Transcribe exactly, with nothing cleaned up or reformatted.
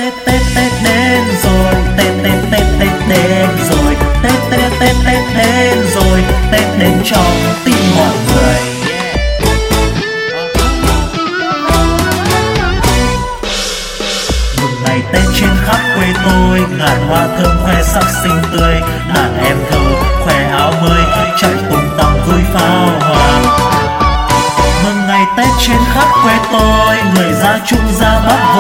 Tết Tết Tết đến rồi, Tết Tết Tết Tết đến rồi, Tết Tết Tết Tết đến rồi, Tết đến trong tim mọi người. Mừng ngày Tết trên khắp quê tôi, ngàn hoa thơm khoe sắc xinh tươi, đàn em thơ khoe áo mới, chạy tung tăng vui pháo hoa. Mừng ngày Tết trên khắp quê tôi, người ra Trung ra Bắc